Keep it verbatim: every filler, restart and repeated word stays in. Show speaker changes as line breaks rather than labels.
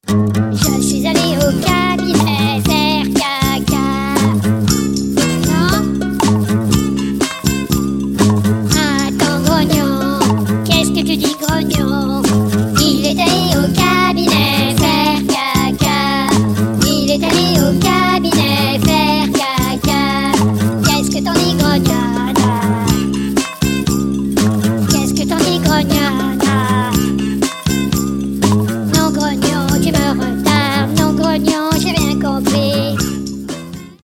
Je suis allée au cabinet faire caca. Non? Attends, grognon, qu'est-ce que tu dis, grognon? Il est allé au cabinet faire caca. Il est allé au cabinet faire caca. Qu'est-ce que t'en dis, grognard? Qu'est-ce que t'en dis, grognard?